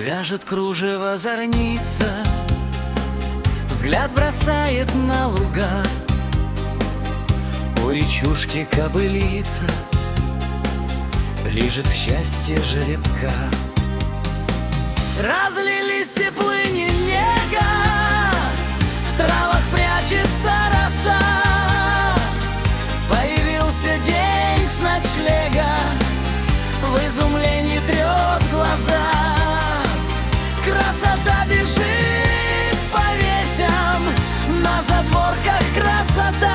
Вяжет кружево зорница, взгляд бросает на луга. У речушки кобылица лежит в счастье жеребка. Разлились теплыни нега, в травах прячется роса. Появился день с ночлега, в изумлении трет глаза. Красота бежит по весям, на задворках красота.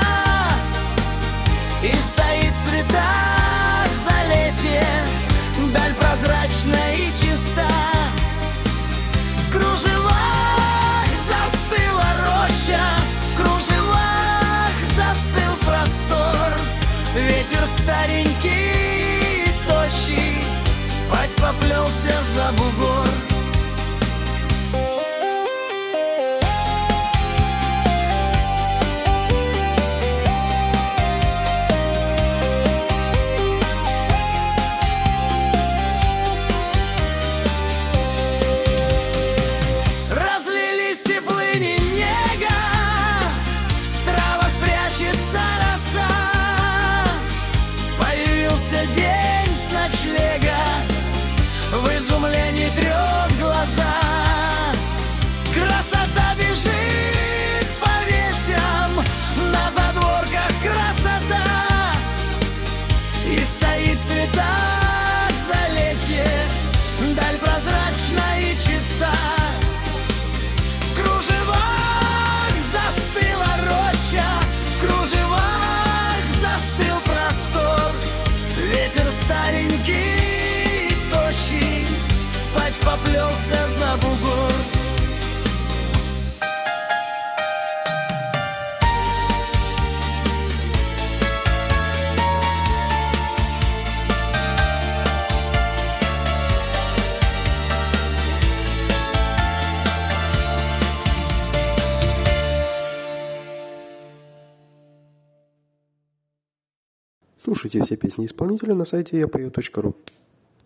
И стоит в цветах залесье, даль прозрачная и чиста. В кружевах застыла роща, в кружевах застыл простор. Ветер старенький и тощий спать поплелся за бугор. День с ночлега, в изумлении трет глаза. Красота бежит по весям, на задворках красота. И стоит в цветах залесье, даль прозрачна и чиста. В кружевах застыла роща, в кружевах застыл простор. Ветер старенький и тощий спать поплелся за бугор. Слушайте все песни исполнителя на сайте yapою.ru.